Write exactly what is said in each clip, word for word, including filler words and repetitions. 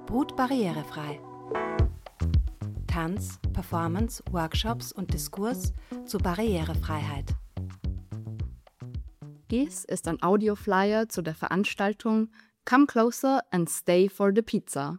Brut barrierefrei. Tanz, Performance, Workshops und Diskurs zu Barrierefreiheit. Dies ist ein Audioflyer zu der Veranstaltung Come Closer and Stay for the Pizza.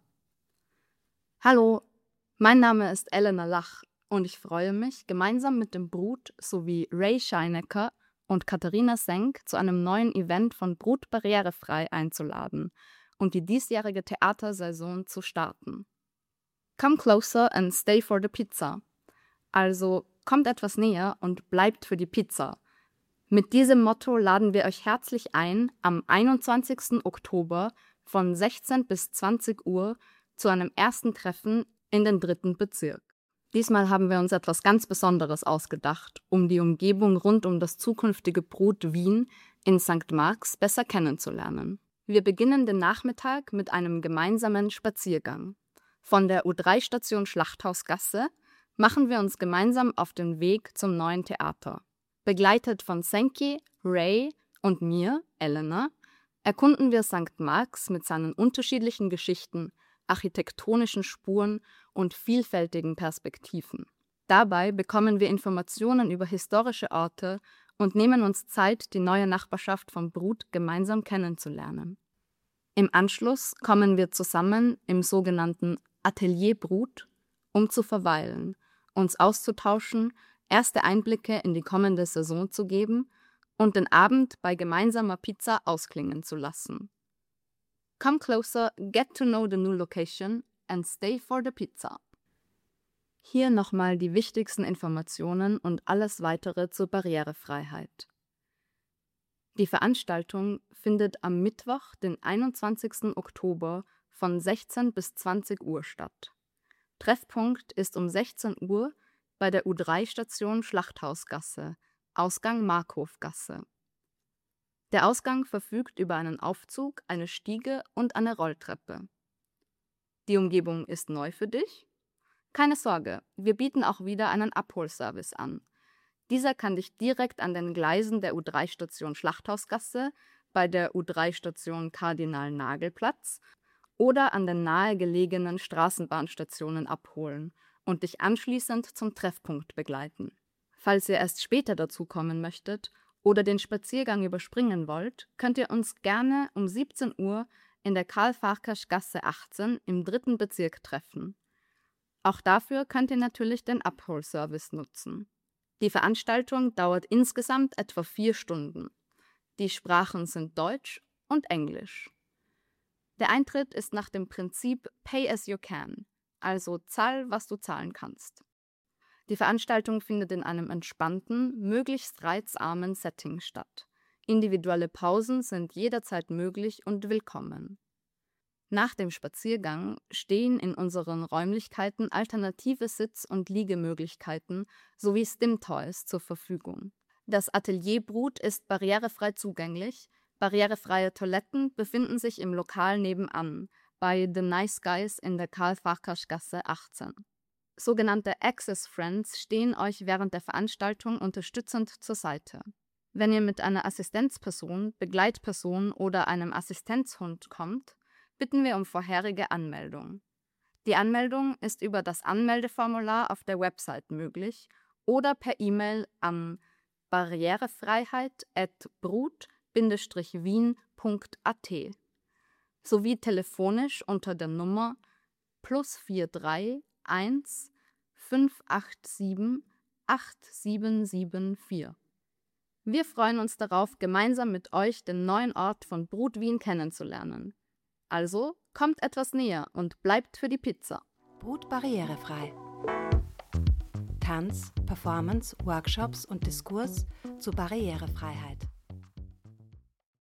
Hallo, mein Name ist Elena Lach und ich freue mich, gemeinsam mit dem Brut sowie Ray Scheinecker und Katharina Senk zu einem neuen Event von Brut barrierefrei einzuladen und die diesjährige Theatersaison zu starten. Come closer and stay for the pizza. Also kommt etwas näher und bleibt für die Pizza. Mit diesem Motto laden wir euch herzlich ein, am einundzwanzigsten Oktober von sechzehn bis zwanzig Uhr zu einem ersten Treffen in den dritten Bezirk. Diesmal haben wir uns etwas ganz Besonderes ausgedacht, um die Umgebung rund um das zukünftige Brut Wien in Sankt Marx besser kennenzulernen. Wir beginnen den Nachmittag mit einem gemeinsamen Spaziergang. Von der U drei Station Schlachthausgasse machen wir uns gemeinsam auf den Weg zum neuen Theater. Begleitet von Senki, Ray und mir, Elena, erkunden wir Sankt Marx mit seinen unterschiedlichen Geschichten, architektonischen Spuren und vielfältigen Perspektiven. Dabei bekommen wir Informationen über historische Orte und nehmen uns Zeit, die neue Nachbarschaft von Brut gemeinsam kennenzulernen. Im Anschluss kommen wir zusammen im sogenannten Atelier Brut, um zu verweilen, uns auszutauschen, erste Einblicke in die kommende Saison zu geben und den Abend bei gemeinsamer Pizza ausklingen zu lassen. Come closer, get to know the new location and stay for the pizza. Hier nochmal die wichtigsten Informationen und alles weitere zur Barrierefreiheit. Die Veranstaltung findet am Mittwoch, den einundzwanzigsten Oktober von sechzehn bis zwanzig Uhr statt. Treffpunkt ist um sechzehn Uhr bei der U drei Station Schlachthausgasse, Ausgang Markhofgasse. Der Ausgang verfügt über einen Aufzug, eine Stiege und eine Rolltreppe. Die Umgebung ist neu für dich? Keine Sorge, wir bieten auch wieder einen Abholservice an. Dieser kann dich direkt an den Gleisen der U drei Station Schlachthausgasse, bei der U drei Station Kardinal-Nagel-Platz oder an den nahegelegenen Straßenbahnstationen abholen und dich anschließend zum Treffpunkt begleiten. Falls ihr erst später dazukommen möchtet oder den Spaziergang überspringen wollt, könnt ihr uns gerne um siebzehn Uhr in der Karl-Farkas-Gasse achtzehn im dritten Bezirk treffen. Auch dafür könnt ihr natürlich den Abholservice nutzen. Die Veranstaltung dauert insgesamt etwa vier Stunden. Die Sprachen sind Deutsch und Englisch. Der Eintritt ist nach dem Prinzip Pay as you can, also zahl, was du zahlen kannst. Die Veranstaltung findet in einem entspannten, möglichst reizarmen Setting statt. Individuelle Pausen sind jederzeit möglich und willkommen. Nach dem Spaziergang stehen in unseren Räumlichkeiten alternative Sitz- und Liegemöglichkeiten sowie Stim-Toys zur Verfügung. Das Atelier Brut ist barrierefrei zugänglich. Barrierefreie Toiletten befinden sich im Lokal nebenan, bei The Nice Guys in der Karl-Farkas-Gasse achtzehn. Sogenannte Access Friends stehen euch während der Veranstaltung unterstützend zur Seite. Wenn ihr mit einer Assistenzperson, Begleitperson oder einem Assistenzhund kommt, bitten wir um vorherige Anmeldung. Die Anmeldung ist über das Anmeldeformular auf der Website möglich oder per E-Mail an barrierefreiheit at brut Bindestrich wien Punkt a t sowie telefonisch unter der Nummer plus vier drei eins fünf acht sieben acht sieben sieben vier. Wir freuen uns darauf, gemeinsam mit euch den neuen Ort von Brut Wien kennenzulernen. Also kommt etwas näher und bleibt für die Pizza. Brut barrierefrei. Tanz, Performance, Workshops und Diskurs zu Barrierefreiheit.